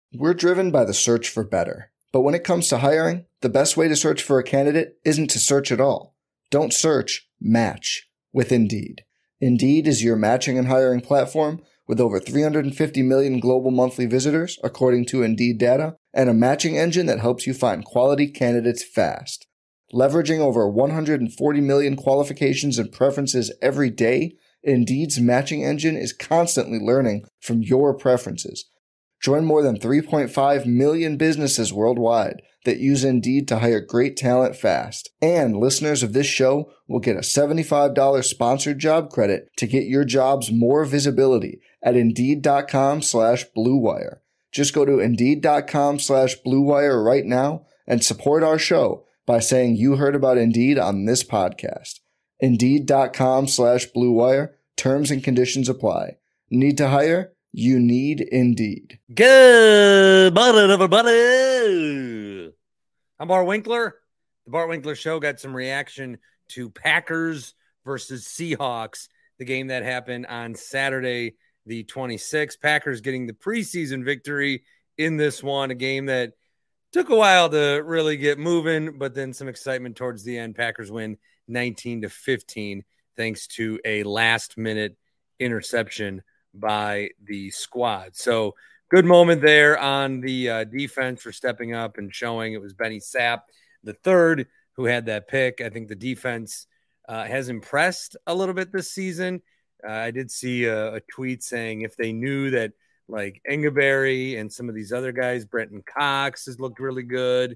We're driven by the search for better. But when it comes to hiring, the best way to search for a candidate isn't to search at all. Don't search, match with Indeed. Indeed is your matching and hiring platform with over 350 million global monthly visitors, according to Indeed data, and a matching engine that helps you find quality candidates fast. Leveraging over 140 million qualifications and preferences every day, Indeed's matching engine is constantly learning from your preferences. Join more than 3.5 million businesses worldwide that use Indeed to hire great talent fast. And listeners of this show will get a $75 sponsored job credit to get your jobs more visibility at Indeed.com/Blue Wire. Just go to Indeed.com/Blue Wire right now and support our show by saying you heard about Indeed on this podcast. Indeed.com/Blue Wire. Terms and conditions apply. Need to hire? You need Indeed. Good morning, everybody. I'm Bart Winkler. The Bart Winkler Show got some reaction to Packers versus Seahawks, the game that happened on Saturday, the 26th. Packers getting the preseason victory in this one, a game that took a while to really get moving, but then some excitement towards the end. Packers win 19-15 thanks to a last-minute interception by the squad. So good moment there on the defense for stepping up and showing. It was Benny Sapp, the third, who had that pick. I think the defense has impressed a little bit this season. I did see a tweet saying if they knew that like Engelberry and some of these other guys, Brenton Cox has looked really good.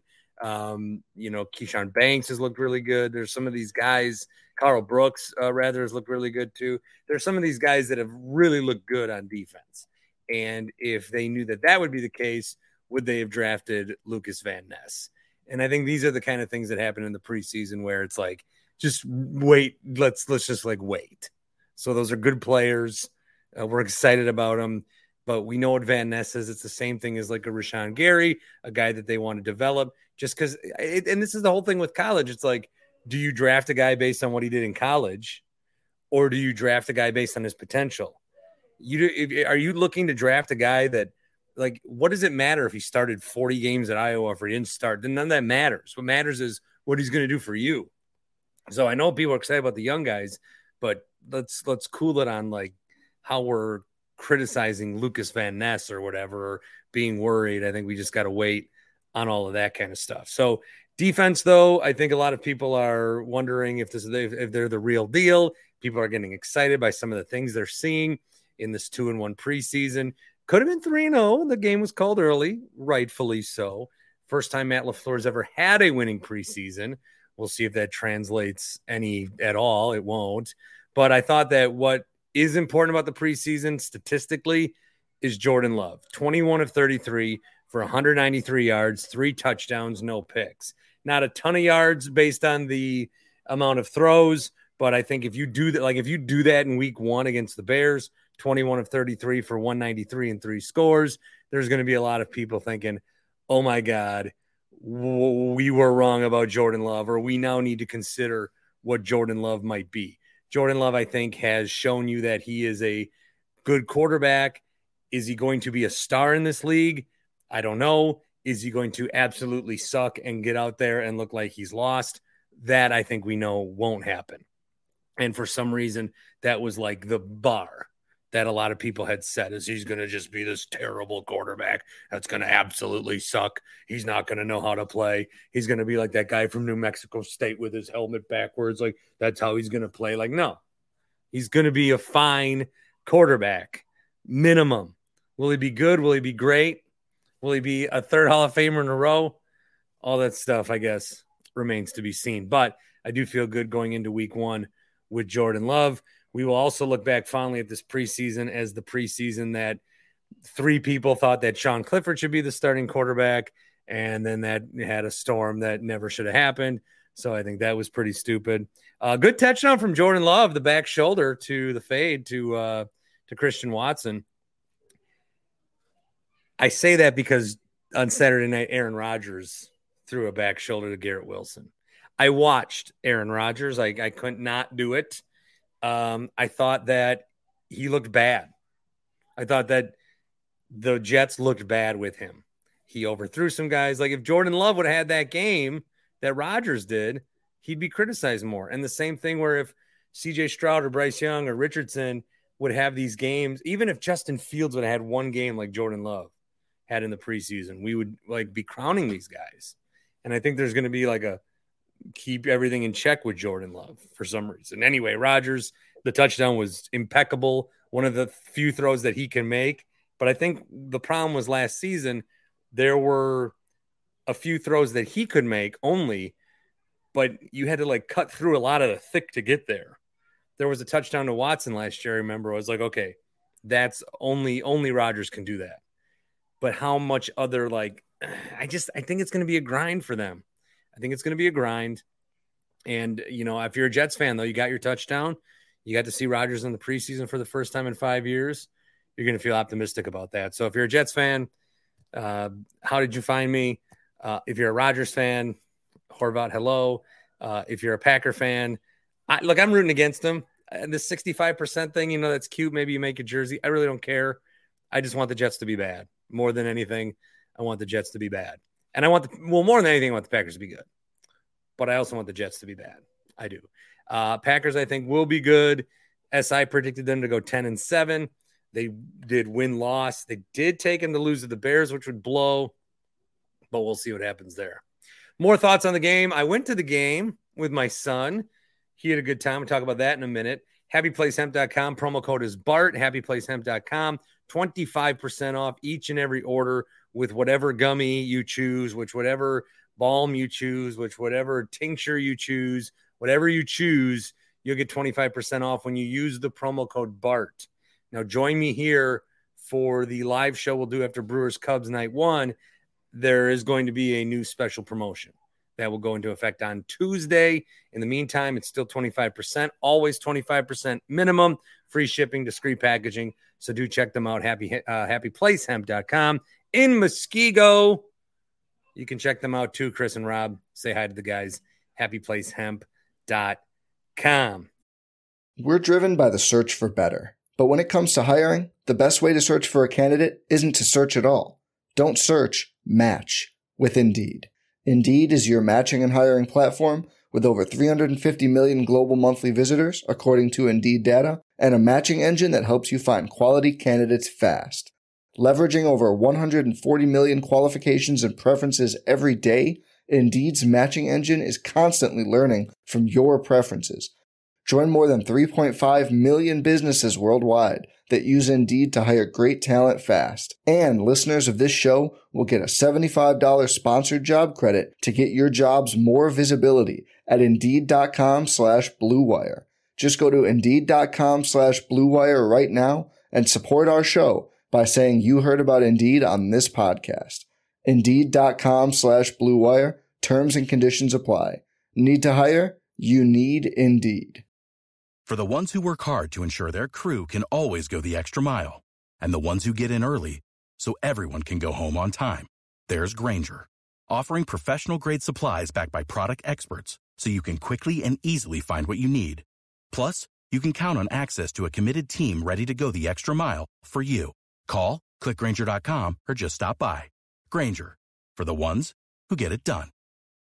Keyshawn Banks has looked really good. There's some of these guys, Carl Brooks has looked really good too. There's some of these guys that have really looked good on defense. And if they knew that that would be the case, would they have drafted Lucas Van Ness? And I think these are the kind of things that happen in the preseason where it's like, just wait. Let's just like wait. So those are good players. We're excited about them. But we know what Van Ness is. It's the same thing as like a Rashawn Gary, a guy that they want to develop just because. And this is the whole thing with college. It's like, do you draft a guy based on what he did in college, or do you draft a guy based on his potential? Are you looking to draft a guy that, like, what does it matter if he started 40 games at Iowa or if he didn't start? Then none of that matters. What matters is what he's going to do for you. So I know people are excited about the young guys, but let's cool it on like how we're criticizing Lucas Van Ness or whatever, or being worried. I think we just got to wait on all of that kind of stuff. So defense, though, I think a lot of people are wondering if they're the real deal. People are getting excited by some of the things they're seeing in this 2-1 preseason. Could have been 3-0. The game was called early, rightfully so. First time Matt LaFleur's ever had a winning preseason. We'll see if that translates any at all. It won't. But I thought that what is important about the preseason statistically is Jordan Love. 21 of 33 for 193 yards, 3 touchdowns, no picks. Not a ton of yards based on the amount of throws, but I think if you do that in week 1 against the Bears, 21 of 33 for 193 and 3 scores, there's going to be a lot of people thinking, oh my God, we were wrong about Jordan Love, or we now need to consider what Jordan Love might be. Jordan Love, I think, has shown you that he is a good quarterback. Is he going to be a star in this league? I don't know. Is he going to absolutely suck and get out there and look like he's lost? That I think we know won't happen. And for some reason, that was like the bar that a lot of people had set, is he's going to just be this terrible quarterback that's going to absolutely suck. He's not going to know how to play. He's going to be like that guy from New Mexico State with his helmet backwards. Like, that's how he's going to play. Like, no, he's going to be a fine quarterback, minimum. Will he be good? Will he be great? Will he be a third Hall of Famer in a row? All that stuff, I guess, remains to be seen. But I do feel good going into week 1 with Jordan Love. We will also look back fondly at this preseason as the preseason that 3 people thought that Sean Clifford should be the starting quarterback, and then that had a storm that never should have happened. So I think that was pretty stupid. Good touchdown from Jordan Love, the back shoulder to the fade to Christian Watson. I say that because on Saturday night, Aaron Rodgers threw a back shoulder to Garrett Wilson. I watched Aaron Rodgers. I couldn't not do it. I thought that he looked bad. I thought that the Jets looked bad with him. He overthrew some guys. Like if Jordan Love would have had that game that Rodgers did, he'd be criticized more. And the same thing where if CJ Stroud or Bryce Young or Richardson would have these games, even if Justin Fields would have had one game like Jordan Love had in the preseason, we would like be crowning these guys. And I think there's going to be like a keep everything in check with Jordan Love for some reason. Anyway, Rodgers, the touchdown was impeccable. One of the few throws that he can make. But I think the problem was last season, there were a few throws that he could make only, but you had to like cut through a lot of the thick to get there. There was a touchdown to Watson last year. I remember I was like, okay, that's only Rodgers can do that. But how much other like, I think it's going to be a grind for them. I think it's going to be a grind. And, you know, if you're a Jets fan, though, you got your touchdown. You got to see Rodgers in the preseason for the first time in 5 years. You're going to feel optimistic about that. So if you're a Jets fan, how did you find me? If you're a Rodgers fan, Horvat, hello. If you're a Packer fan, I'm rooting against them. The 65% thing, you know, that's cute. Maybe you make a jersey. I really don't care. I just want the Jets to be bad. More than anything, I want the Jets to be bad. And I want more than anything, I want the Packers to be good. But I also want the Jets to be bad. I do. Packers, I think, will be good. SI predicted them to go 10-7. They did win-loss. They did take them to lose to the Bears, which would blow. But we'll see what happens there. More thoughts on the game. I went to the game with my son. He had a good time. We'll talk about that in a minute. HappyPlaceHemp.com. Promo code is BART. HappyPlaceHemp.com. 25% off each and every order with whatever gummy you choose, which whatever balm you choose, which whatever tincture you choose, whatever you choose, you'll get 25% off when you use the promo code BART. Now, join me here for the live show we'll do after Brewers Cubs night 1. There is going to be a new special promotion that will go into effect on Tuesday. In the meantime, it's still 25%, always 25% minimum, free shipping, discreet packaging. So do check them out, happyplacehemp.com. In Muskego, you can check them out too, Chris and Rob. Say hi to the guys, happyplacehemp.com. We're driven by the search for better. But when it comes to hiring, the best way to search for a candidate isn't to search at all. Don't search, match with Indeed. Indeed is your matching and hiring platform with over 350 million global monthly visitors, according to Indeed data, and a matching engine that helps you find quality candidates fast. Leveraging over 140 million qualifications and preferences every day, Indeed's matching engine is constantly learning from your preferences. Join more than 3.5 million businesses worldwide that use Indeed to hire great talent fast. And listeners of this show will get a $75 sponsored job credit to get your jobs more visibility at Indeed.com/Blue Wire. Just go to Indeed.com/Blue Wire right now and support our show by saying you heard about Indeed on this podcast. Indeed.com/Blue Wire. Terms and conditions apply. Need to hire? You need Indeed. For the ones who work hard to ensure their crew can always go the extra mile, and the ones who get in early so everyone can go home on time, there's Grainger, offering professional-grade supplies backed by product experts so you can quickly and easily find what you need. Plus, you can count on access to a committed team ready to go the extra mile for you. Call, click Grainger.com, or just stop by. Grainger, for the ones who get it done.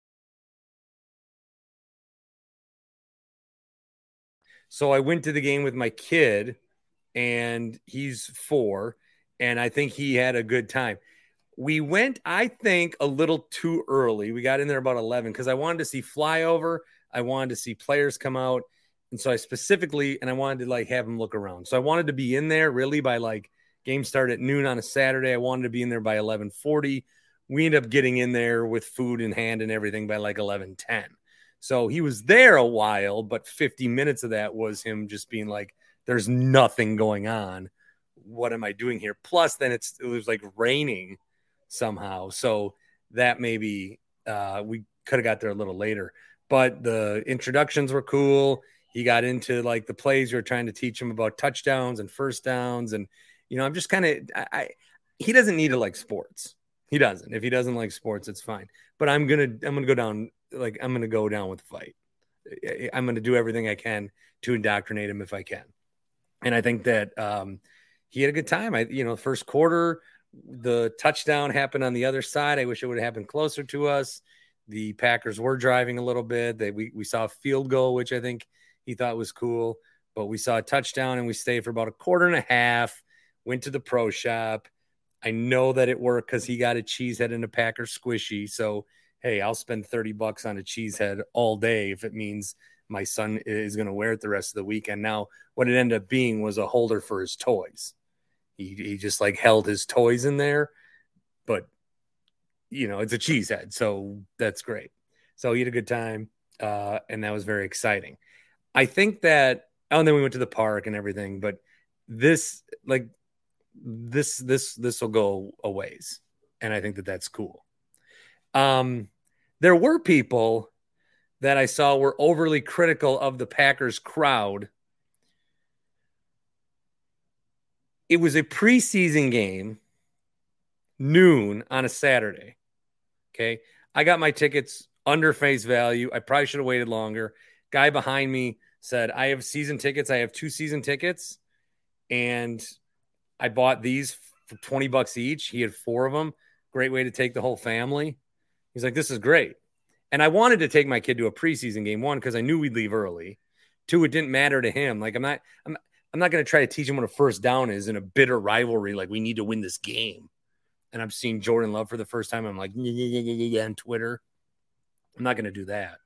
So I went to the game with my kid, and he's 4, and I think he had a good time. We went, I think, a little too early. We got in there about 11 because I wanted to see flyover. I wanted to see players come out. And so I wanted to like have them look around. So I wanted to be in there really by like game start at noon on a Saturday. I wanted to be in there by 11:40. We ended up getting in there with food in hand and everything by like 11:10. So he was there a while, but 50 minutes of that was him just being like, there's nothing going on. What am I doing here? Plus, then it was like raining somehow. So that maybe we could have got there a little later. But the introductions were cool. He got into like the plays. You're trying to teach him about touchdowns and first downs. And, you know, I'm just kind of he doesn't need to like sports. He doesn't. If he doesn't like sports, it's fine. But I'm gonna go down. Like, I'm going to go down with the fight. I'm going to do everything I can to indoctrinate him if I can. And I think that he had a good time. First quarter, The touchdown happened on the other side. I wish it would have happened closer to us. The Packers were driving a little bit. We saw a field goal, which I think he thought was cool. But we saw a touchdown, and we stayed for about a quarter and a half, went to the pro shop. I know that it worked because he got a cheesehead and a Packer squishy. So, hey, I'll spend $30 on a cheesehead all day if it means my son is going to wear it the rest of the weekend. Now, what it ended up being was a holder for his toys. He just like held his toys in there, but it's a cheesehead, so that's great. So he had a good time, and that was very exciting. I think that, and then we went to the park and everything, but this will go a ways, and I think that that's cool. There were people that I saw were overly critical of the Packers crowd. It was a preseason game, noon on a Saturday. Okay. I got my tickets under face value. I probably should have waited longer. Guy behind me said, I have season tickets. I have 2 season tickets. And I bought these for $20 each. He had 4 of them. Great way to take the whole family. He's like, this is great. And I wanted to take my kid to a preseason game, 1, because I knew we'd leave early. 2, it didn't matter to him. Like, I'm not going to try to teach him what a first down is in a bitter rivalry. Like, we need to win this game. And I'm seeing Jordan Love for the first time. I'm like, yeah, on Twitter. I'm not going to do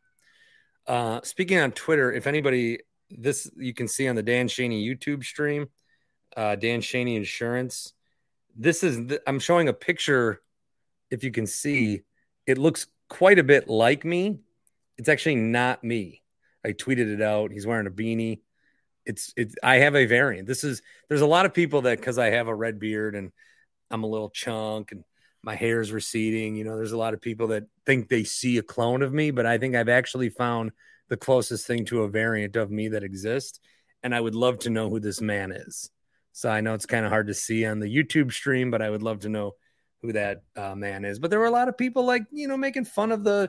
that. Speaking on Twitter, if anybody, this you can see on the Dan Shaney YouTube stream, Dan Shaney Insurance. I'm showing a picture. If you can see, it looks quite a bit like me. It's actually not me. I tweeted it out. He's wearing a beanie. I have a variant. There's a lot of people that, because I have a red beard and I'm a little chunk and my hair is receding, there's a lot of people that think they see a clone of me, but I think I've actually found the closest thing to a variant of me that exists. And I would love to know who this man is. So I know it's kind of hard to see on the YouTube stream, but I would love to know who that man is. But there were a lot of people making fun of the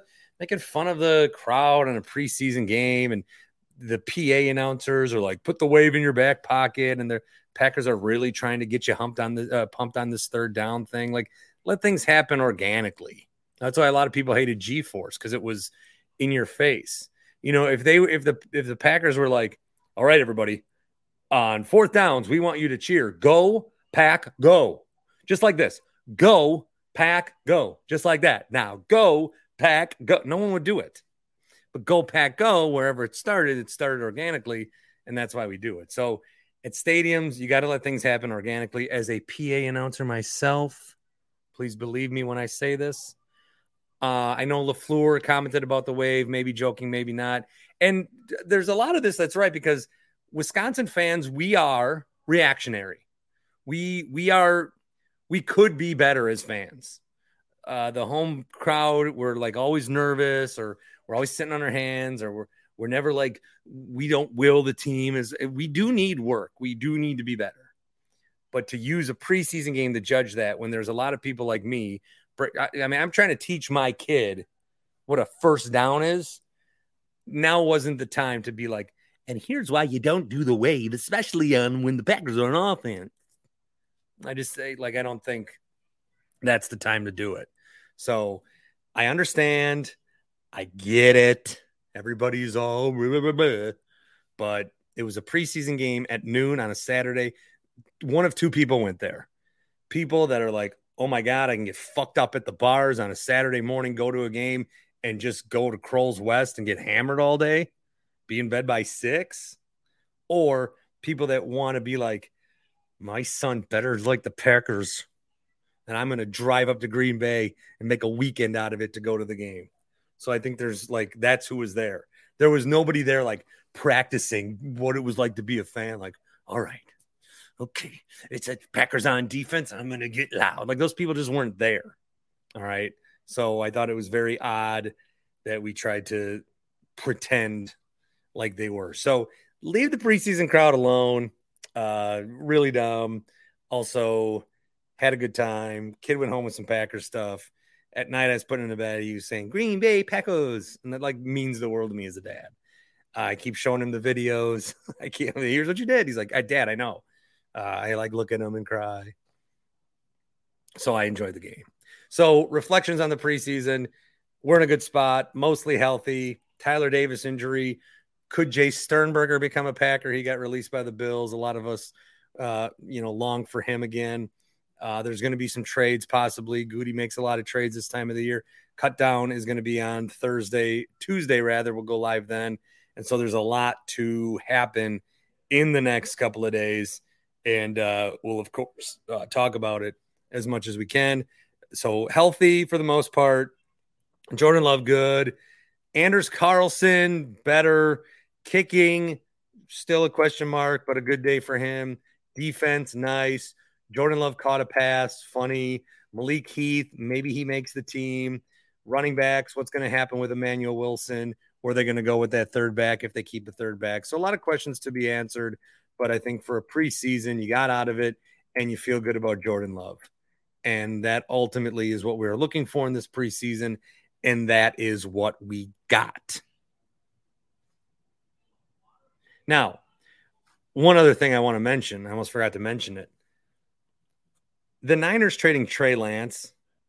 crowd in a preseason game, and the PA announcers are like, put the wave in your back pocket, and the Packers are really trying to get you pumped on this third down thing. Like, let things happen organically. That's why a lot of people hated G-Force, because it was in your face. If the Packers were like, all right, everybody, on 4th downs, we want you to cheer, go, Pack, go. Just like this. Go, Pack, go. Just like that. Now, go, Pack, go. No one would do it. But go, Pack, go, wherever it started organically, and that's why we do it. So at stadiums, you got to let things happen organically. As a PA announcer myself, please believe me when I say this. I know LaFleur commented about the wave, maybe joking, maybe not. And there's a lot of this that's right, because Wisconsin fans, we are reactionary. We could be better as fans. The home crowd, we're like always nervous, or we're always sitting on our hands, or we're never like, we don't will the team. We do need work. We do need to be better. But to use a preseason game to judge that, when there's a lot of people like me, I'm trying to teach my kid what a first down is. Now wasn't the time to be like, and here's why you don't do the wave, especially when the Packers are on offense. I just say, I don't think that's the time to do it. So I understand. I get it. Everybody's all blah, blah, blah, but it was a preseason game at noon on a Saturday. One of 2 people went there. People that are like, oh my God, I can get fucked up at the bars on a Saturday morning, go to a game, and just go to Kroll's West and get hammered all day, be in bed by 6. Or people that want to be like, my son better like the Packers, and I'm going to drive up to Green Bay and make a weekend out of it to go to the game. So I think there's that's who was there. There was nobody there practicing what it was like to be a fan. Like, all right, okay, it's a Packers on defense. I'm going to get loud. Those people just weren't there. All right. So I thought it was very odd that we tried to pretend like they were. So leave the preseason crowd alone. Really dumb. Also had a good time. Kid went home with some Packers stuff. At night, I was putting in the bed. He was saying Green Bay Packers, and that means the world to me as a dad. I keep showing him the videos. Here's what you did. He's like, Dad, I know. I look at him and cry. So I enjoyed the game. So reflections on the preseason. We're in a good spot, mostly healthy. Tyler Davis injury. Could Jay Sternberger become a Packer? He got released by the Bills. A lot of us, long for him again. There's going to be some trades possibly. Goody makes a lot of trades this time of the year. Cut down is going to be on Tuesday rather. We'll go live then. And so there's a lot to happen in the next couple of days. And we'll, of course, talk about it as much as we can. So healthy for the most part. Jordan Love, good. Anders Carlson, better. Kicking, still a question mark, but a good day for him. Defense, nice. Jordan Love caught a pass, funny. Malik Heath, maybe he makes the team. Running backs, what's going to happen with Emmanuel Wilson? Where are they going to go with that third back if they keep the third back? So a lot of questions to be answered, but I think for a preseason, you got out of it and you feel good about Jordan Love. And that ultimately is what we were looking for in this preseason, and that is what we got. Now, one other thing I want to mention, I almost forgot to mention it. The Niners trading Trey Lance,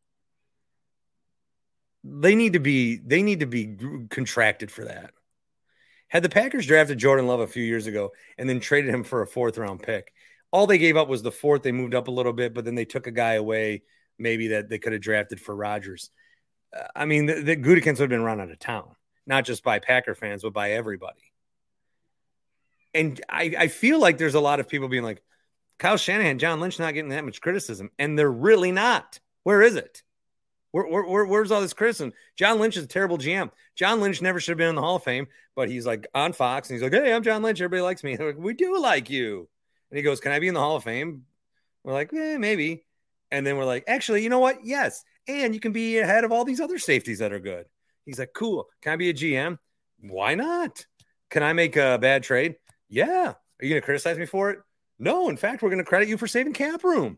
they need to be contracted for that. Had the Packers drafted Jordan Love a few years ago and then traded him for a 4th-round pick, all they gave up was the 4th. They moved up a little bit, but then they took a guy away maybe that they could have drafted for Rodgers. The Gutekunst would have been run out of town, not just by Packer fans, but by everybody. And I feel like there's a lot of people being like, Kyle Shanahan, John Lynch not getting that much criticism. And they're really not. Where is it? Where's all this criticism? John Lynch is a terrible GM. John Lynch never should have been in the Hall of Fame, but he's like on Fox and he's like, hey, I'm John Lynch. Everybody likes me. They're like, we do like you. And he goes, can I be in the Hall of Fame? We're like, maybe. And then we're like, actually, you know what? Yes. And you can be ahead of all these other safeties that are good. He's like, cool. Can I be a GM? Why not? Can I make a bad trade? Yeah. Are you going to criticize me for it? No. In fact, we're going to credit you for saving cap room.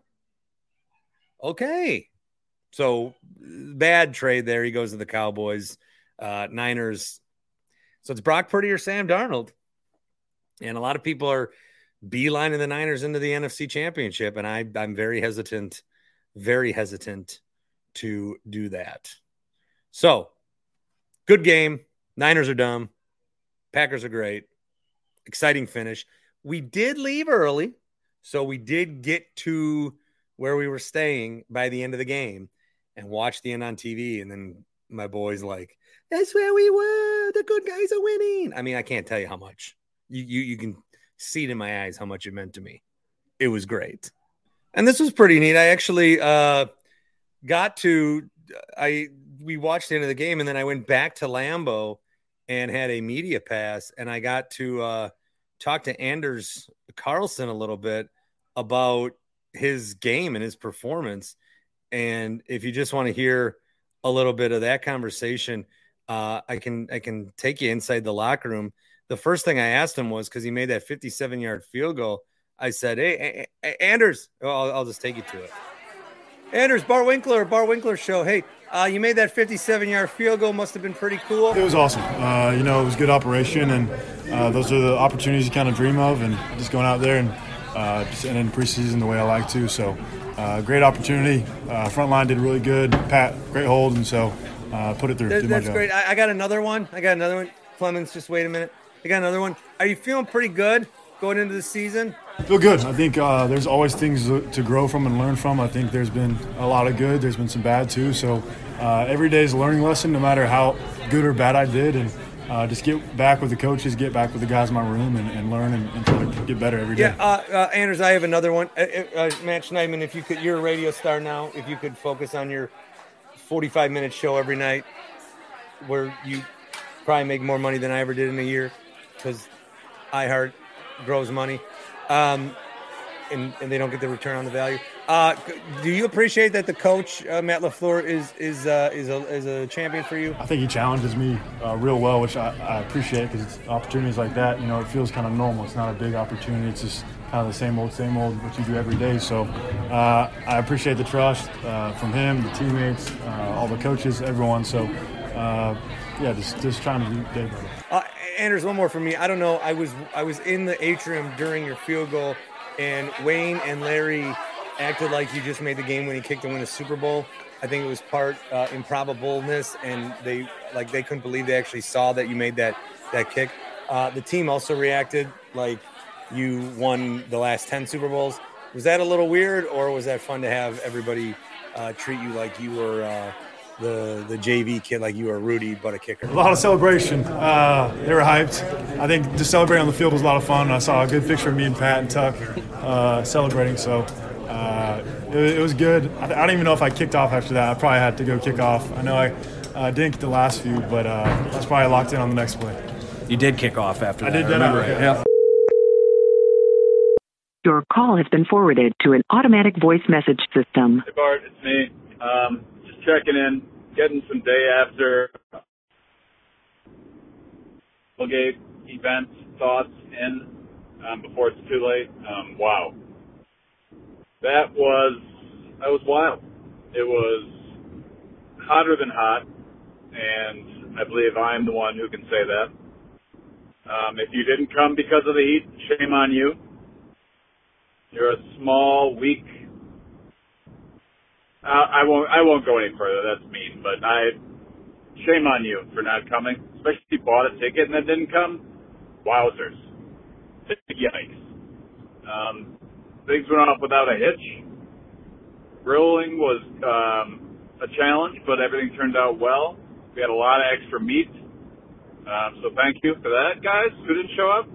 Okay. So bad trade there. He goes to the Cowboys. Niners. So it's Brock Purdy or Sam Darnold. And a lot of people are beelining the Niners into the NFC Championship. And I'm very hesitant to do that. So good game. Niners are dumb. Packers are great. Exciting finish. We did leave early, so we did get to where we were staying by the end of the game and watch the end on TV. And then my boy's like, that's where we were. The good guys are winning. I mean, I can't tell you how much. You can see it in my eyes how much it meant to me. It was great. And this was pretty neat. I actually we watched the end of the game, and then I went back to Lambeau and had a media pass, and I got to talk to Anders Carlson a little bit about his game and his performance. And if you just want to hear a little bit of that conversation, I can take you inside the locker room. The first thing I asked him was, because he made that 57-yard field goal, I said, hey, Anders, I'll just take you to it. Anders, Bar Winkler show. Hey, you made that 57-yard field goal. Must have been pretty cool. It was awesome. It was good operation, and those are the opportunities you kind of dream of, and just going out there and just ending preseason the way I like to. So great opportunity. Front line did really good. Pat, great hold, and so put it through. That's great. I got another one. Clemens, just wait a minute. I got another one. Are you feeling pretty good going into the season? Feel good. I think there's always things to grow from and learn from. I think there's been a lot of good. There's been some bad too. So every day is a learning lesson, no matter how good or bad I did. And just get back with the coaches, get back with the guys in my room, and learn and try to get better every day. Yeah, Anders, I have another one. Matt Schneidman, if you could, you're a radio star now. If you could focus on your 45-minute show every night, where you probably make more money than I ever did in a year, because iHeart grows money. And they don't get the return on the value. Do you appreciate that the coach Matt LaFleur is a champion for you? I think he challenges me real well, which I appreciate, because opportunities like that, it feels kind of normal. It's not a big opportunity. It's just kind of the same old what you do every day. So I appreciate the trust from him, the teammates, all the coaches, everyone. So just trying to do day by day. Anders, one more for me. I don't know. I was in the atrium during your field goal, and Wayne and Larry acted like you just made the game-winning kick to win a Super Bowl. I think it was part improbableness, and they couldn't believe they actually saw that you made that kick. The team also reacted like you won the last 10 Super Bowls. Was that a little weird, or was that fun to have everybody treat you like you were the JV kid, like you were Rudy, but a kicker? A lot of celebration. They were hyped. I think just celebrating on the field was a lot of fun. I saw a good picture of me and Pat and Tuck celebrating, so it was good. I don't even know if I kicked off after that. I probably had to go kick off. I know I didn't get the last few, but I was probably locked in on the next play. You did kick off after that. I did remember it. Yeah. Your call has been forwarded to an automatic voice message system. Hey Bart, it's me. Just checking in, getting some day after Tailgate event thoughts in before it's too late. Wow. That was wild. It was hotter than hot, and I believe I'm the one who can say that. If you didn't come because of the heat, shame on you. You're a small, weak. I won't go any further. That's mean, but shame on you for not coming. Especially if you bought a ticket and then didn't come. Wowzers! Yikes! Things went off without a hitch. Grilling was a challenge, but everything turned out well. We had a lot of extra meat, so thank you for that, guys who didn't show up.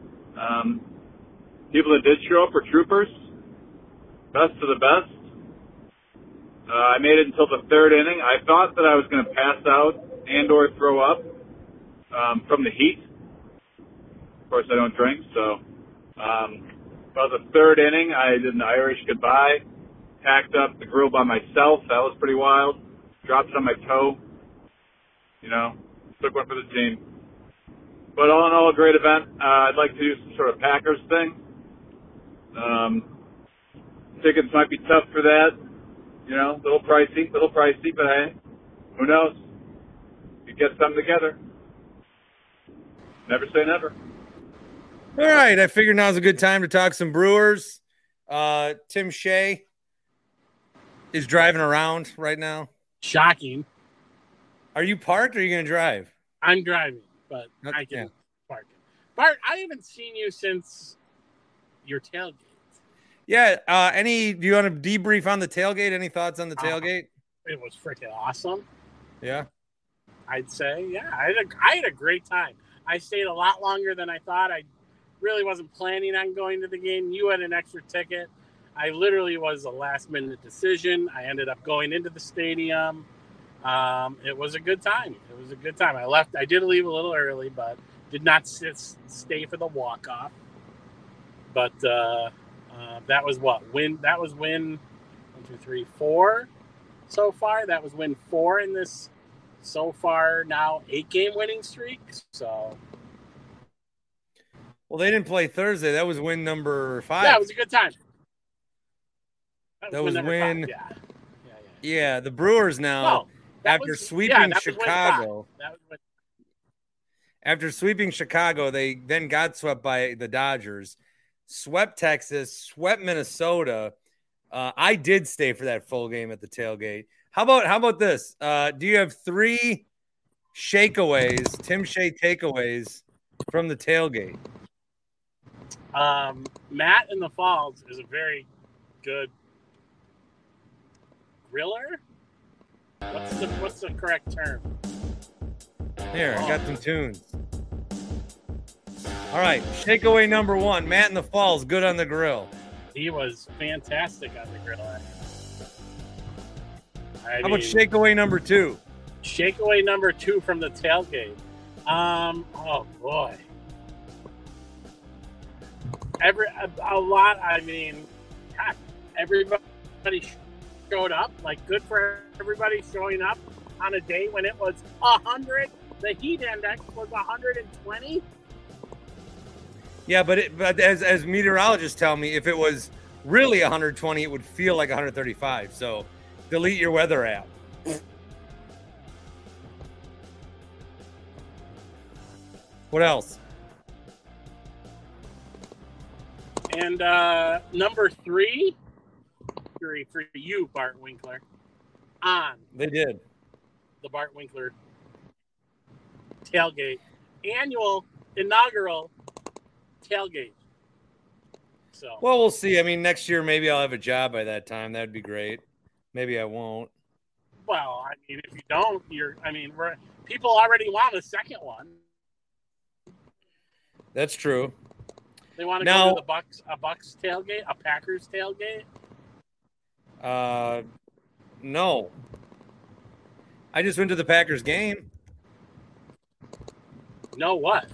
People that did show up were troopers. Best of the best. I made it until the third inning. I thought that I was going to pass out and or throw up from the heat. Of course, I don't drink, so about the third inning, I did an Irish goodbye, packed up the grill by myself. That was pretty wild. Dropped it on my toe. Took one for the team. But all in all, a great event. I'd like to do some sort of Packers thing. Tickets might be tough for that. A little pricey, but hey, who knows? You get something together. Never say never. All right, I figured now's a good time to talk some Brewers. Tim Shea is driving around right now. Shocking. Are you parked or are you going to drive? I'm driving, but I can park it. Bart, I haven't seen you since your tailgate. Yeah. Do you want to debrief on the tailgate? Any thoughts on the tailgate? It was freaking awesome. Yeah. I'd say, yeah. I had a great time. I stayed a lot longer than I thought. I really wasn't planning on going to the game. You had an extra ticket. I literally was a last-minute decision. I ended up going into the stadium. It was a good time. I did leave a little early, but did not stay for the walk-off. But that was win 1, 2, 3, 4 so far. That was win 4 in this so far now 8-game winning streak. So, well, they didn't play Thursday. That was win number 5. Yeah, it was a good time. That was win. 5. Yeah. The Brewers now, after sweeping Chicago. After sweeping Chicago, they then got swept by the Dodgers, swept Texas, swept Minnesota. I did stay for that full game at the tailgate. How about this? Do you have 3 shakeaways, Tim Shea takeaways from the tailgate? Matt in the Falls is a very good griller. What's the correct term? Here, I got some tunes. All right, shakeaway number 1, Matt in the Falls, good on the grill. He was fantastic on the grill. How about shakeaway number 2? Shakeaway number 2 from the tailgate. Oh boy. God, everybody showed up. Like, good for everybody showing up on a day when it was 100. The heat index was 120. Yeah, but as meteorologists tell me, if it was really 120, it would feel like 135. So delete your weather app. What else? And number 3, victory for you, Bart Winkler, on They did. the Bart Winkler tailgate, inaugural tailgate. So, Well, we'll see. I mean, next year maybe I'll have a job by that time. That'd be great. Maybe I won't. well, I mean, if you don't, people already want a second one. That's true. They want to Now- go to a Bucks tailgate, a Packers tailgate. No. I just went to the Packers game. Know what?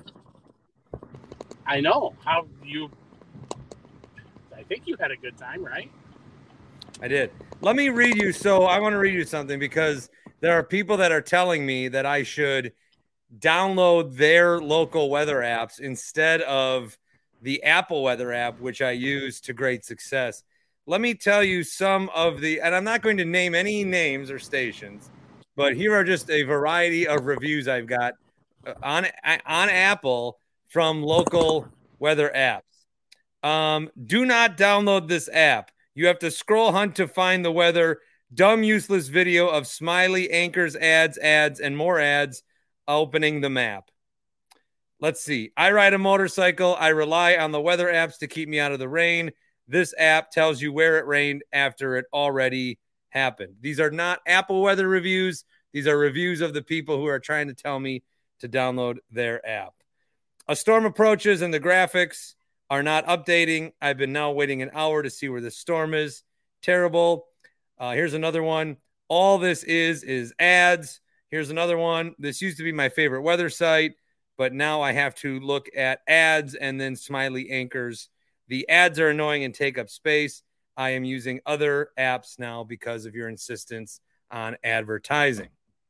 I know how you. I think you had a good time, right? I did. Let me read you. So I want to read you something because there are people that are telling me that I should download their local weather apps instead of the Apple weather app, which I use to great success. Let me tell you some of and I'm not going to name any names or stations, but here are just a variety of reviews I've got on Apple from local weather apps. Do not download this app. You have to scroll hunt to find the weather. Dumb, useless video of smiley anchors, ads, and more ads opening the map. Let's see. I ride a motorcycle. I rely on the weather apps to keep me out of the rain. This app tells you where it rained after it already happened. These are not Apple weather reviews. These are reviews of the people who are trying to tell me to download their app. A storm approaches and the graphics are not updating. I've been now waiting an hour to see where the storm is. Terrible. Here's another one. All this is ads. Here's another one. This used to be my favorite weather site, but now I have to look at ads and then smiley anchors. The ads are annoying and take up space. I am using other apps now because of your insistence on advertising.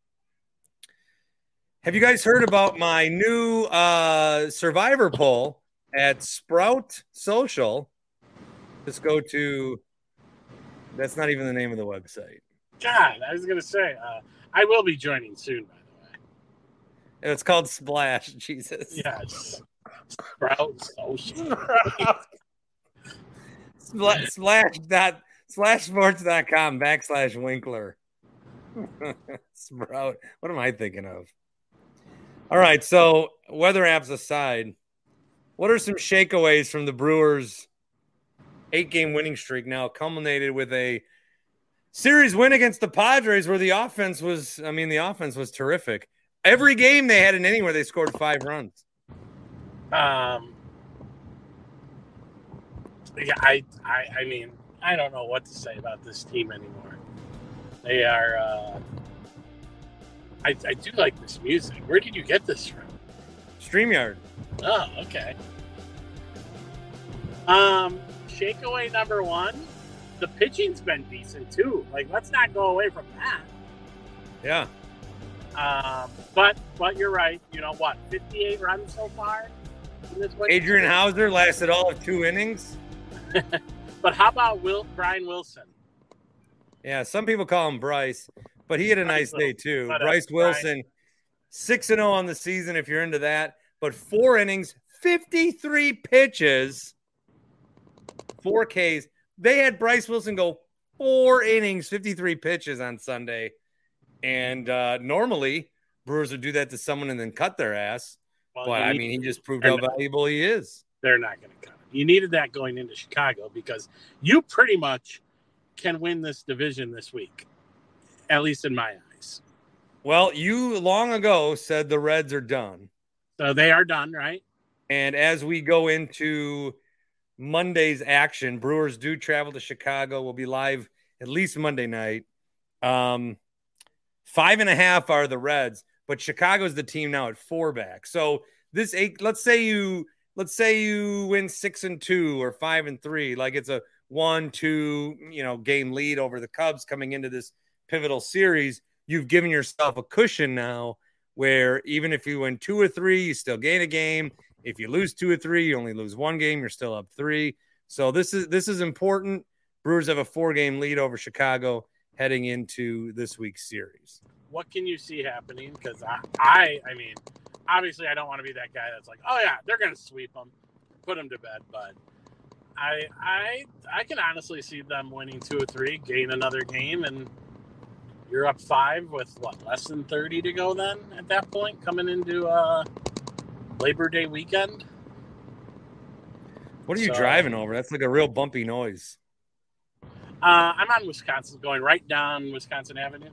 Have you guys heard about my new Survivor poll at Sprout Social? Let's go to, that's not even the name of the website. God, I was going to say, I will be joining soon, by the way. It's called Splash. Jesus. Yes. Sprout Social. Splashsports.com/Winkler. Sprout. What am I thinking of? All right. So weather apps aside, what are some shakeaways from the Brewers' 8-game winning streak now culminated with a series win against the Padres where the offense was terrific. Every game they had an inning where they scored 5 runs. Yeah, I mean, I don't know what to say about this team anymore. They are. I do like this music. Where did you get this from? StreamYard. Oh, okay. Shakeaway number 1. The pitching's been decent too. Like, let's not go away from that. Yeah. But you're right. You know what? 58 runs so far. In this Adrian Hauser lasted all of 2 innings. But how about Brian Wilson? Yeah, some people call him Bryce, but he had a nice day too. But, Bryce Wilson, 6-0 on the season if you're into that. But 4 innings, 53 pitches, 4 Ks. They had Bryce Wilson go 4 innings, 53 pitches on Sunday. And normally Brewers would do that to someone and then cut their ass. Well, but, I mean, he just proved how valuable he is. They're not going to cut him. You needed that going into Chicago because you pretty much can win this division this week, at least in my eyes. Well, you long ago said the Reds are done. So they are done, right? And as we go into Monday's action, Brewers do travel to Chicago. We'll be live at least Monday night. 5.5 are the Reds, but Chicago's the team now at 4 back. So this 8, let's say you win 6-2 or 5-3, like it's a 1-2, game lead over the Cubs coming into this pivotal series. You've given yourself a cushion now where even if you win 2 or 3, you still gain a game. If you lose 2 or 3, you only lose 1 game. You're still up 3. So this is important. Brewers have a 4-game lead over Chicago heading into this week's series. What can you see happening? Because I mean, obviously I don't want to be that guy that's like, oh yeah, they're going to sweep them, put them to bed. But I can honestly see them winning 2 or 3, gain another game, and you're up 5 with less than 30 to go. Then at that point, coming into Labor Day weekend. What are you driving over? That's like a real bumpy noise. I'm on Wisconsin, going right down Wisconsin Avenue.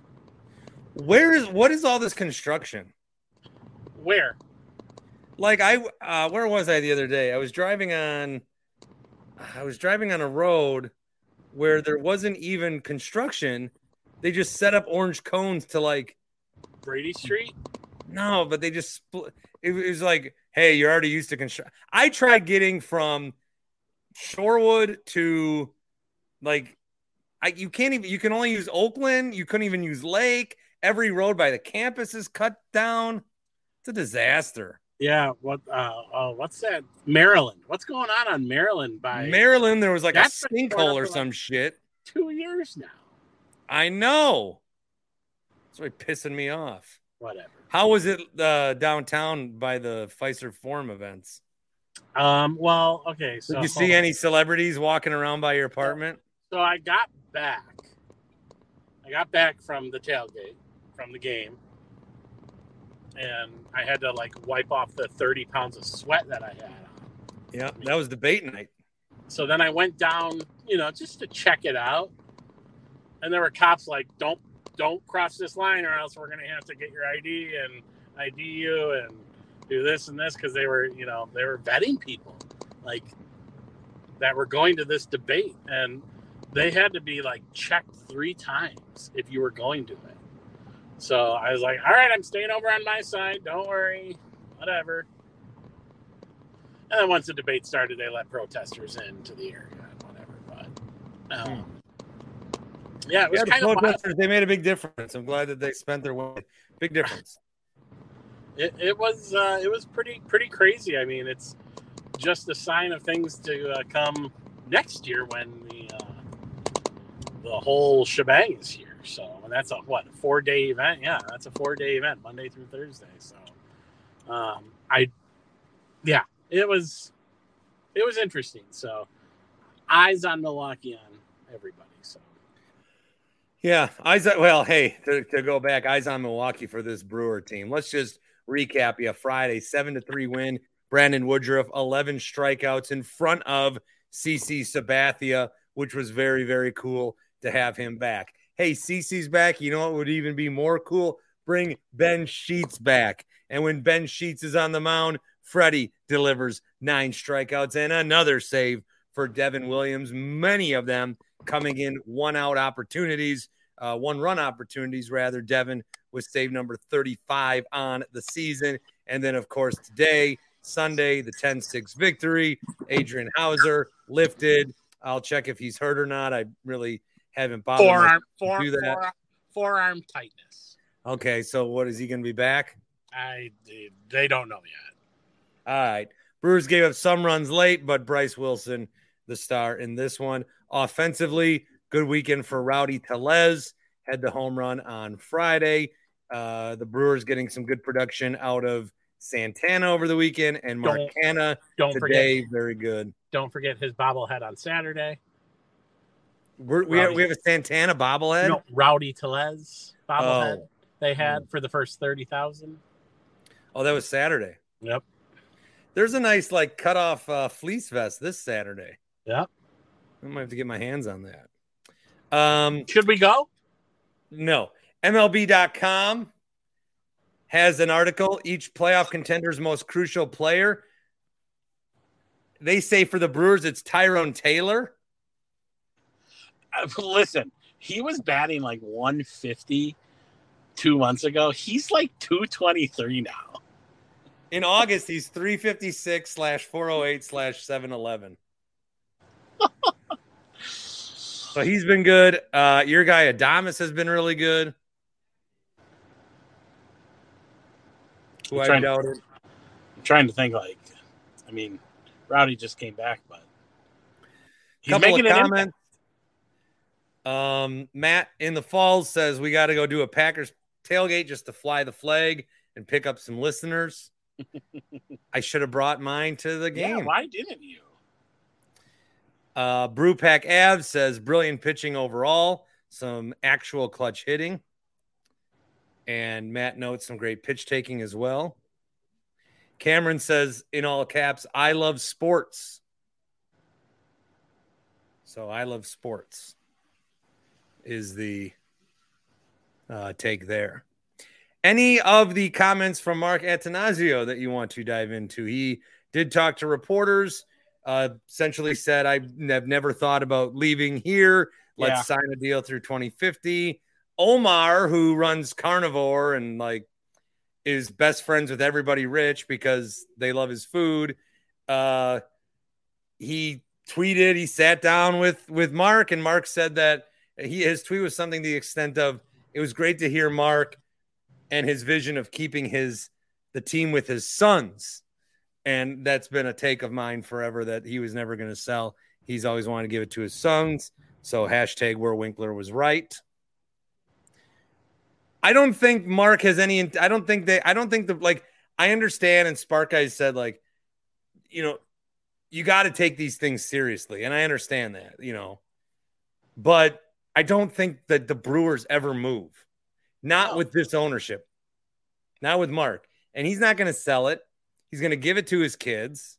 What is all this construction? Where? Like where was I the other day? I was driving on a road where there wasn't even construction. They just set up orange cones to like Brady Street. No, but they just split. It was like, hey, you're already used to construction. I tried getting from Shorewood to like, you can only use Oakland. You couldn't even use Lake. Every road by the campus is cut down. It's a disaster. Yeah. What's that? Maryland. What's going on Maryland? By Maryland, there was like a sinkhole or some shit. 2 years now. I know. It's really pissing me off. Whatever. How was it downtown by the Fiserv Forum events? Well, okay. So did you see any celebrities walking around by your apartment? So I got back from the tailgate from the game, and I had to like wipe off the 30 pounds of sweat that I had on. Yeah, that was debate night. So then I went down, just to check it out, and there were cops like, don't cross this line or else we're going to have to get your ID and ID you and do this and this, because they were vetting people like that were going to this debate, and they had to be like checked 3 times if you were going to it. So I was like, all right, I'm staying over on my side. Don't worry, whatever. And then once the debate started, they let protesters into the area and whatever. But yeah, it was kind of wild. They made a big difference. I'm glad that they spent their way. Big difference. It was pretty crazy. I mean, it's just a sign of things to come next year when the whole shebang is here. So, and that's a 4-day event? Yeah, that's a 4-day event, Monday through Thursday. So, it was interesting. So, eyes on Milwaukee on everybody. So. Yeah, to go back, eyes on Milwaukee for this Brewer team. Let's just recap you. Friday, 7-3 win. Brandon Woodruff, 11 strikeouts in front of CC Sabathia, which was very, very cool to have him back. Hey, CC's back. You know what would even be more cool? Bring Ben Sheets back. And when Ben Sheets is on the mound, Freddie delivers 9 strikeouts and another save for Devin Williams. Many of them coming in one-run opportunities, rather. Devin was save number 35 on the season. And then, of course, today, Sunday, the 10-6 victory. Adrian Hauser lifted. I'll check if he's hurt or not. I really haven't bothered to do that. Forearm tightness. Okay, so what, is he going to be back? They don't know yet. All right. Brewers gave up some runs late, but Bryce Wilson, the star in this one. Offensively, good weekend for Rowdy Tellez. Had the home run on Friday. The Brewers getting some good production out of Santana over the weekend, and Marcana today, very good. Don't forget his bobblehead on Saturday. We have a Santana bobblehead? No, Rowdy Tellez bobblehead they had for the first 30,000. Oh, that was Saturday. Yep. There's a nice cut-off fleece vest this Saturday. Yep. I might have to get my hands on that. Should we go? No. MLB.com has an article, each playoff contender's most crucial player. They say for the Brewers, it's Tyrone Taylor. Listen, he was batting like 150 2 months ago. He's like 223 now. In August, he's 356/408/711. So he's been good. Your guy Adames has been really good. I'm trying to think Rowdy just came back, but he's making an impact. Matt in the Falls says we got to go do a Packers tailgate just to fly the flag and pick up some listeners. I should have brought mine to the game. Yeah, why didn't you? Brewpack Av says brilliant pitching overall, some actual clutch hitting. And Matt notes some great pitch taking as well. Cameron says in all caps, I love sports. So I love sports is the take there. Any of the comments from Mark Attanasio that you want to dive into? He did talk to reporters, essentially said, I have never thought about leaving here. Let's sign a deal through 2050. Omar, who runs Carnivore and like is best friends with everybody rich because they love his food. He tweeted, he sat down with Mark, and Mark said that his tweet was something to the extent of, it was great to hear Mark and his vision of keeping the team with his sons. And that's been a take of mine forever, that he was never going to sell. He's always wanted to give it to his sons. So hashtag where Winkler was right. I don't think Mark has any, I understand. And Spark Guys said, like, you know, you got to take these things seriously. And I understand that, you know, but I don't think that the Brewers ever move. Not with this ownership, not with Mark. And he's not going to sell it. He's going to give it to his kids.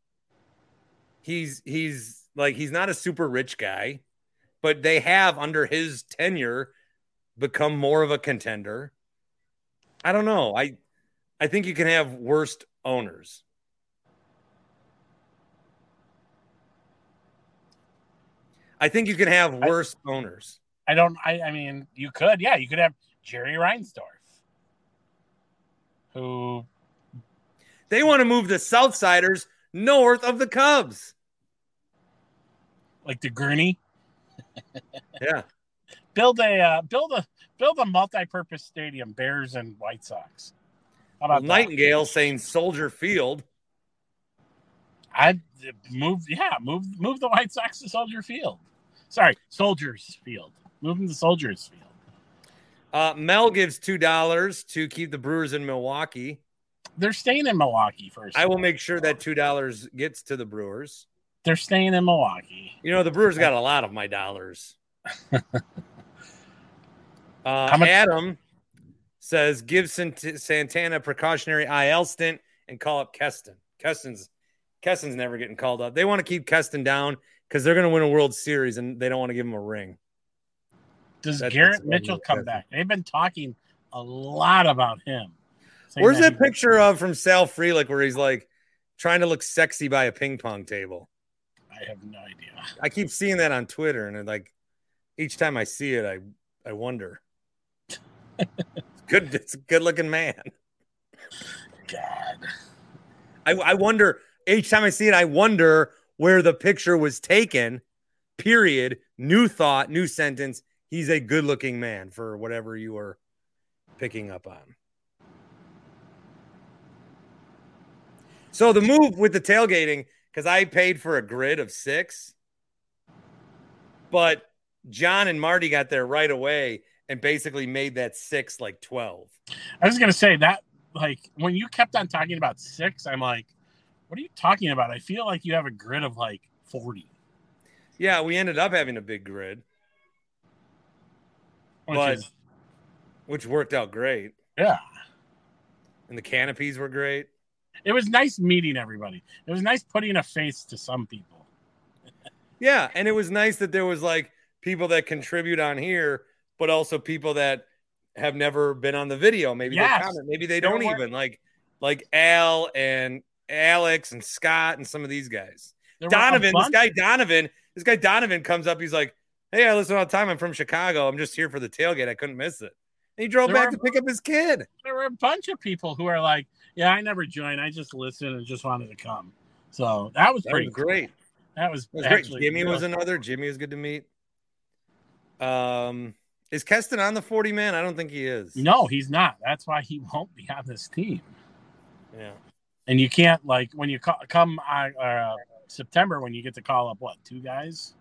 He's not a super rich guy, but they have under his tenure become more of a contender. I don't know. I think you can have worst owners. I think you can have worse owners. I mean, you could. Yeah, you could have Jerry Reinsdorf, who they want to move the Southsiders north of the Cubs, like the Gurney. Yeah, build a multi-purpose stadium, Bears and White Sox. How about Nightingale saying Soldier Field? I'd move the White Sox to Soldier Field. Sorry, Soldiers Field. Move them to Soldiers Field. Mel gives $2 to keep the Brewers in Milwaukee. They're staying in Milwaukee first. I will make sure that $2 gets to the Brewers. They're staying in Milwaukee. You know, the Brewers got a lot of my dollars. Adam says, give Santana a precautionary IL stint and call up Keston. Keston's never getting called up. They want to keep Keston down because they're going to win a World Series and they don't want to give him a ring. Does Garrett Mitchell come back? They've been talking a lot about him. Where's that picture from Sal Frelick where he's like trying to look sexy by a ping pong table? I have no idea. I keep seeing that on Twitter, and like each time I see it, I wonder. It's a good looking man. God. I wonder each time I see it, I wonder where the picture was taken. Period. New thought, new sentence. He's a good looking man for whatever you are picking up on. So the move with the tailgating, because I paid for a grid of 6, but John and Marty got there right away and basically made that 6 like 12. I was going to say that, like, when you kept on talking about 6, I'm like, what are you talking about? I feel like you have a grid of like 40. Yeah, we ended up having a big grid. Which worked out great. Yeah. And the canopies were great. It was nice meeting everybody. It was nice putting a face to some people. Yeah, and it was nice that there was like people that contribute on here, but also people that have never been on the video. Maybe they comment. Maybe they don't even like Al and Alex and Scott and some of these guys. Donovan, this guy Donovan comes up. He's like, hey, I listen all the time. I'm from Chicago. I'm just here for the tailgate. I couldn't miss it. And he drove back to pick up his kid. There were a bunch of people who are like, yeah, I never joined. I just listened and just wanted to come. So that was pretty great. Cool. That was great. Jimmy was another. Jimmy was good to meet. Is Keston on the 40-man? I don't think he is. No, he's not. That's why he won't be on this team. Yeah. And you can't, like, when you come September, when you get to call up, 2 guys?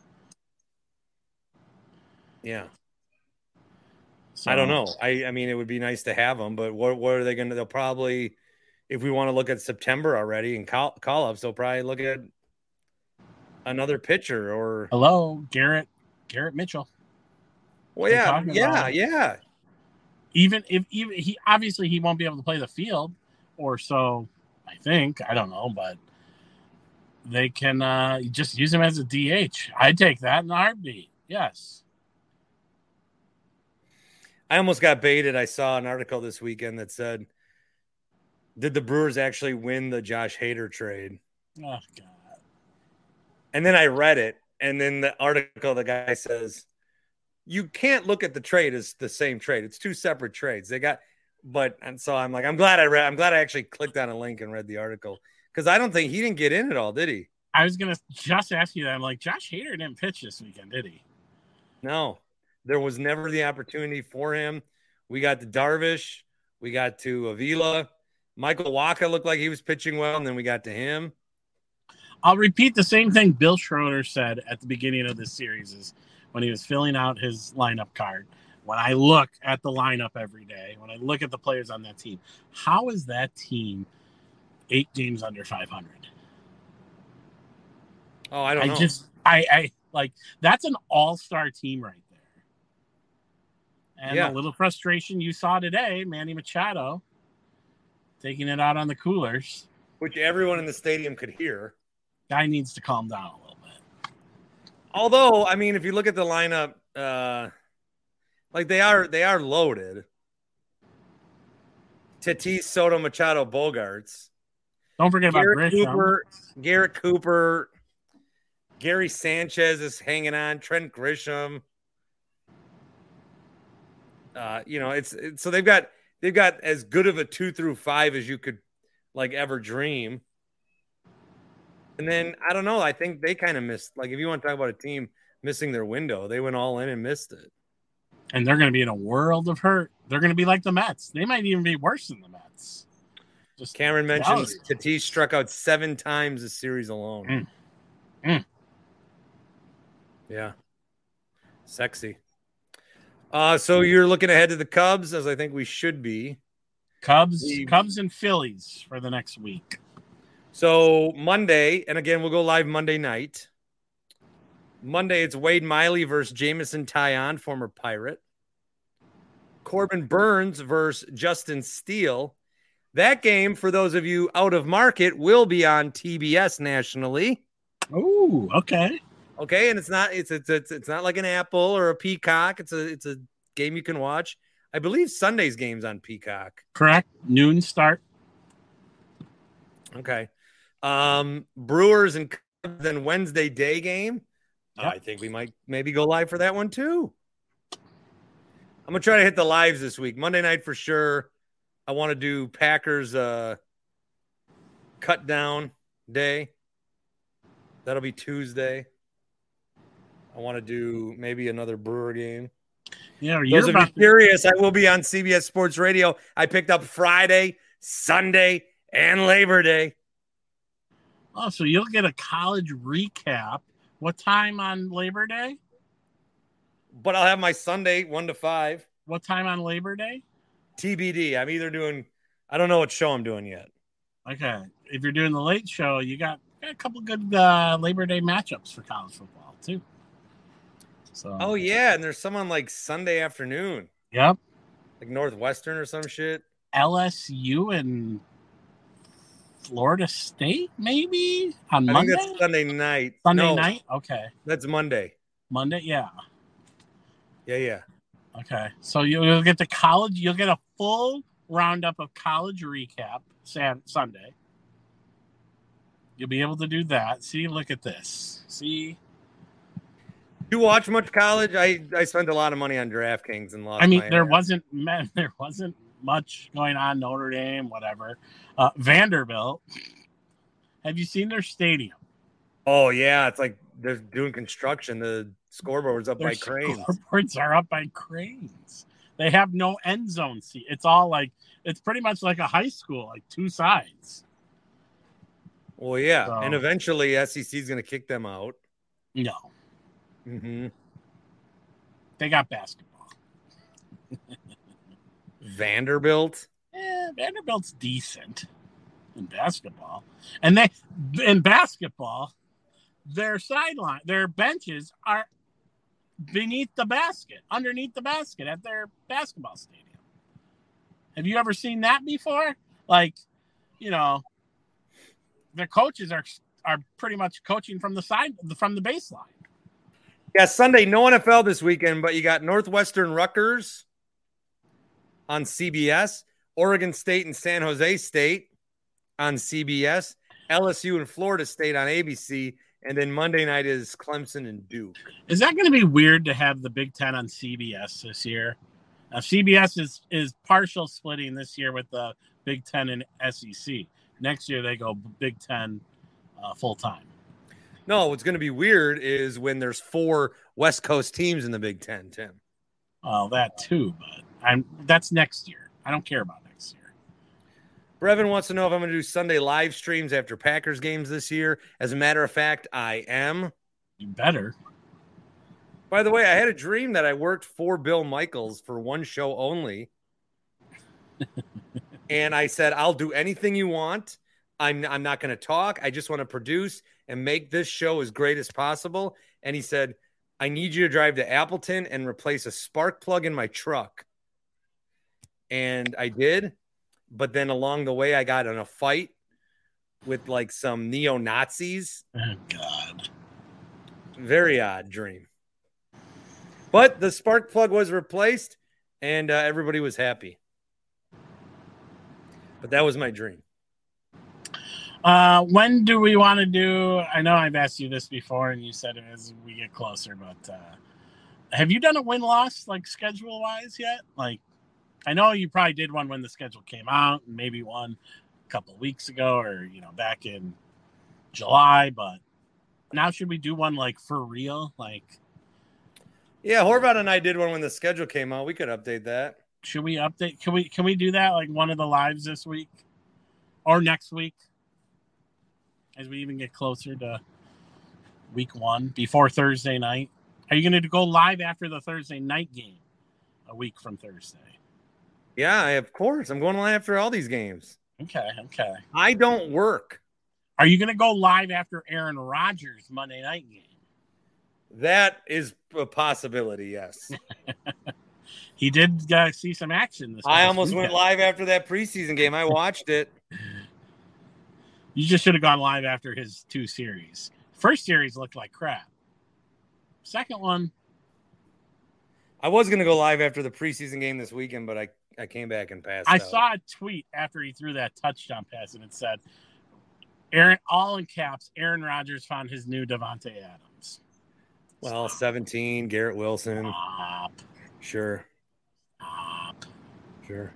Yeah. So, I don't know. I mean, it would be nice to have them, but what are they going to? They'll probably, if we want to look at September already and call ups, they'll probably look at another pitcher or Hello, Garrett Mitchell. well, yeah. Even if he obviously he won't be able to play the field, or so I think. I don't know, but they can just use him as a DH. I'd take that in a heartbeat. Yes. I almost got baited. I saw an article this weekend that said, did the Brewers actually win the Josh Hader trade? Oh, God. And then I read it, and then the article, the guy says, you can't look at the trade as the same trade. It's two separate trades. And so I'm like, I'm glad I actually clicked on a link and read the article, because I don't think he didn't get in at all, did he? I was going to just ask you that. I'm like, Josh Hader didn't pitch this weekend, did he? No, there was never the opportunity for him. We got to Darvish. We got to Avila. Michael Wacha looked like he was pitching well, and then we got to him. I'll repeat the same thing Bill Schroeder said at the beginning of this series when he was filling out his lineup card. When I look at the lineup every day, when I look at the players on that team, how is that team 8 games under 500? Oh, I don't know. I like, that's an all-star team right there. And Yeah. a little frustration you saw today, Manny Machado taking it out on the coolers. Which everyone in the stadium could hear. Guy needs to calm down a little bit. Although, I mean, if you look at the lineup, like they are loaded. Tatis, Soto, Machado, Bogarts. Don't forget about Grisham. Garrett Cooper. Gary Sanchez is hanging on. Trent Grisham. So they've got as good of a 2 through 5 as you could like ever dream. And then I don't know. I think they kind of missed. Like, if you want to talk about a team missing their window, they went all in and missed it. And they're going to be in a world of hurt. They're going to be like the Mets. They might even be worse than the Mets. Just Cameron mentions Tatis struck out 7 times this series alone. Yeah. Sexy. So you're looking ahead to the Cubs, as I think we should be. Cubs and Phillies for the next week. So Monday, and again, we'll go live Monday night. Monday, it's Wade Miley versus Jameson Taillon, former Pirate. Corbin Burns versus Justin Steele. That game, for those of you out of market, will be on TBS nationally. Oh, okay. Okay, and it's not like an Apple or a Peacock. It's a game you can watch. I believe Sunday's game's on Peacock. Correct. Noon start. Okay. Brewers and Cubs, then Wednesday day game. Yep. I think we might maybe go live for that one too. I'm gonna try to hit the lives this week. Monday night for sure. I want to do Packers cut down day. That'll be Tuesday. I want to do maybe another Brewer game. Yeah, those of you curious, I will be on CBS Sports Radio. I picked up Friday, Sunday, and Labor Day. Oh, so you'll get a college recap. What time on Labor Day? But I'll have my Sunday 1 to 5. What time on Labor Day? TBD. I'm either doing, I don't know what show I'm doing yet. Okay. If you're doing the late show, you got a couple good Labor Day matchups for college football too. So. Oh yeah, and there's some on like Sunday afternoon. Yep. Like Northwestern or some shit. LSU and Florida State, maybe on Monday. I think that's Sunday night. Sunday night. Okay. That's Monday. Monday, yeah. Yeah. Okay, so you'll get the college. You'll get a full roundup of college recap Sunday. You'll be able to do that. See, look at this. See. You watch much college? I spent a lot of money on DraftKings and lost. I mean, there wasn't much going on. Notre Dame, whatever. Vanderbilt. Have you seen their stadium? Oh yeah, it's like they're doing construction. The scoreboard's up by cranes. Scoreboards are up by cranes. They have no end zone seat. It's all like, it's pretty much like a high school, like 2 sides. Well, yeah, so, and eventually SEC is going to kick them out. No. Mm-hmm. They got basketball. Vanderbilt? Vanderbilt's decent in basketball. And in basketball, their sideline, their benches are underneath the basket at their basketball stadium. Have you ever seen that before? Like, their coaches are pretty much coaching from the baseline. Yeah, Sunday, no NFL this weekend, but you got Northwestern Rutgers on CBS, Oregon State and San Jose State on CBS, LSU and Florida State on ABC, and then Monday night is Clemson and Duke. Is that going to be weird to have the Big Ten on CBS this year? Now, CBS is partial splitting this year with the Big Ten and SEC. Next year, they go Big Ten full-time. No, what's going to be weird is when there's 4 West Coast teams in the Big Ten, Tim. Well, that too, but that's next year. I don't care about next year. Brevin wants to know if I'm going to do Sunday live streams after Packers games this year. As a matter of fact, I am. You better. By the way, I had a dream that I worked for Bill Michaels for one show only. And I said, I'll do anything you want. I'm not going to talk. I just want to produce and make this show as great as possible. And he said, I need you to drive to Appleton and replace a spark plug in my truck. And I did. But then along the way, I got in a fight with like some neo-Nazis. Oh, God. Very odd dream. But the spark plug was replaced and everybody was happy. But that was my dream. When do we want to do? I know I've asked you this before, and you said it as we get closer. But have you done a win-loss like schedule-wise yet? Like, I know you probably did one when the schedule came out, and maybe one a couple of weeks ago, or back in July. But now, should we do one like for real? Like, yeah, Horvath and I did one when the schedule came out. We could update that. Should we update? Can we do that like one of the lives this week or next week? As we even get closer to week 1 before Thursday night. Are you going to go live after the Thursday night game a week from Thursday? Yeah, of course. I'm going live after all these games. Okay. I don't work. Are you going to go live after Aaron Rodgers' Monday night game? That is a possibility, yes. He did see some action this I almost weekend. went live after that preseason game. I watched it. You just should have gone live after his 2 series. First series looked like crap. Second one. I was going to go live after the preseason game this weekend, but I came back and passed out. Saw a tweet after he threw that touchdown pass, and it said, "Aaron," all in caps, "Aaron Rodgers found his new Davante Adams." Well, 17, Garrett Wilson. Stop. Sure. Sure.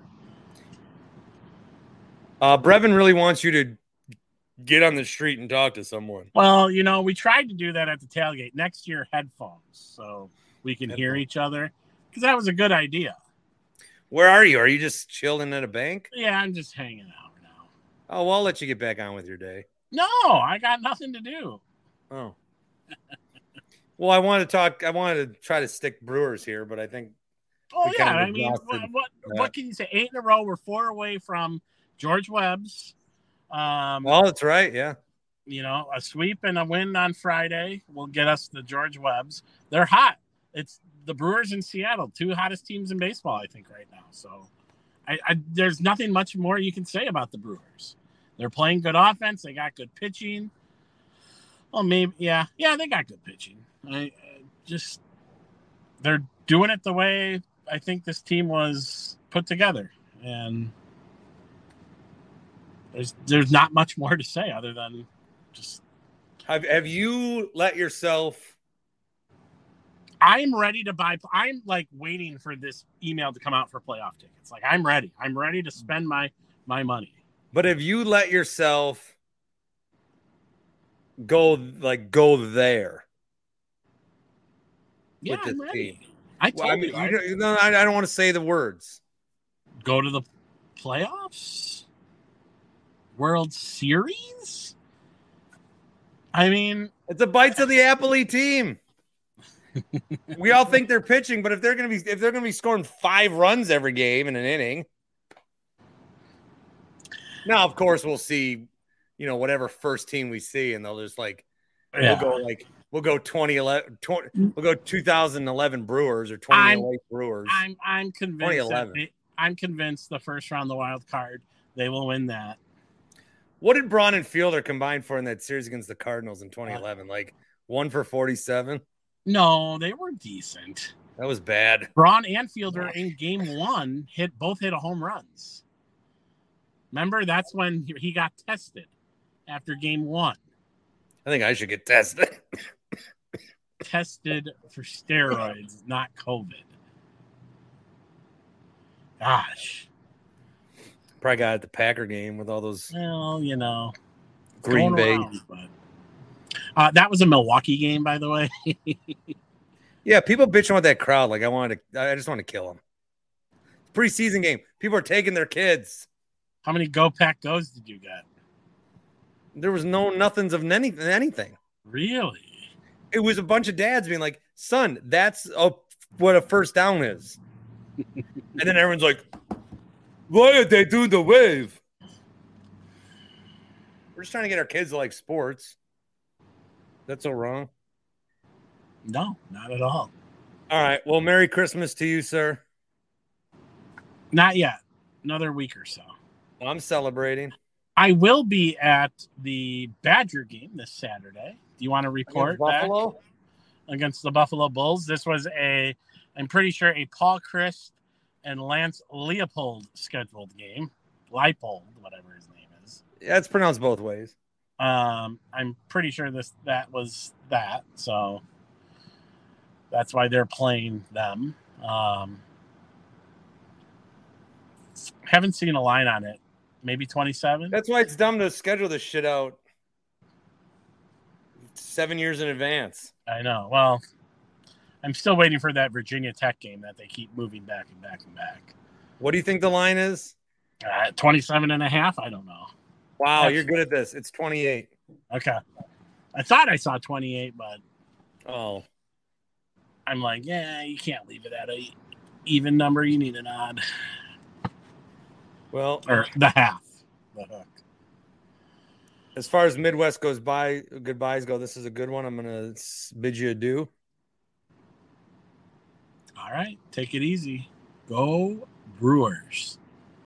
Brevin really wants you to get on the street and talk to someone. Well, we tried to do that at the tailgate. Next year, headphones, so we can hear each other, because that was a good idea. Where are you? Are you just chilling at a bank? Yeah, I'm just hanging out now. Oh, well, I'll let you get back on with your day. No, I got nothing to do. Oh. Well, I wanted to try to stick Brewers here, but I think. Oh, yeah. I mean, what can you say? 8 in a row. We're 4 away from George Webb's. Well, that's right. Yeah. A sweep and a win on Friday will get us the George Webb's. They're hot. It's the Brewers in Seattle, 2 hottest teams in baseball, I think, right now. So there's nothing much more you can say about the Brewers. They're playing good offense. They got good pitching. Well, maybe, yeah, they got good pitching. They're doing it the way I think this team was put together, and there's not much more to say other than just. Have you let yourself? I'm ready to buy. I'm like waiting for this email to come out for playoff tickets. Like, I'm ready. I'm ready to spend my money. But have you let yourself go there? Yeah, with this I'm ready. team? I told you. I don't want to say the words. Go to the playoffs? World Series? I mean, it's a bites of the Appley team. We all think they're pitching, but if they're going to be scoring 5 runs every game in an inning. Now, of course, we'll see, whatever first team we see, and they'll just Yeah. We'll go 2011. We'll go 2011 Brewers or 2008 Brewers. I'm convinced. I'm convinced the first round, the wild card, they will win that. What did Braun and Fielder combine for in that series against the Cardinals in 2011? Like 1 for 47? No, they were decent. That was bad. Braun and Fielder in game 1 both hit a home runs. Remember, that's when he got tested after game 1. I think I should get tested. Tested for steroids, not COVID. Gosh. Probably got at the Packer game with all those. Well, Green Bay. But, that was a Milwaukee game, by the way. Yeah, people bitching about that crowd. Like I just want to kill them. Preseason game. People are taking their kids. How many Go Pack Goes did you get? There was nothings of anything. Really? It was a bunch of dads being like, son, that's what a first down is. And then everyone's like, why are they doing the wave? We're just trying to get our kids to like sports. That's so wrong. No, not at all. All right. Well, Merry Christmas to you, sir. Not yet. Another week or so. Well, I'm celebrating. I will be at the Badger game this Saturday. Do you want to report Buffalo against the Buffalo Bulls? This was I'm pretty sure a Paul Christ and Lance Leopold scheduled game. Leipold, whatever his name is. Yeah, it's pronounced both ways. I'm pretty sure that was that. So that's why they're playing them. Haven't seen a line on it. Maybe 27. That's why it's dumb to schedule this shit out 7 years in advance. I know. Well, I'm still waiting for that Virginia Tech game that they keep moving back and back and back. What do you think the line is? 27.5. I don't know. Wow, you're good at this. It's 28. Okay. I thought I saw 28, but I'm like, yeah, you can't leave it at a even number. You need an odd. Well, or the half. The hook. As far as Midwest goodbyes go, this is a good one. I'm going to bid you adieu. All right. Take it easy. Go Brewers.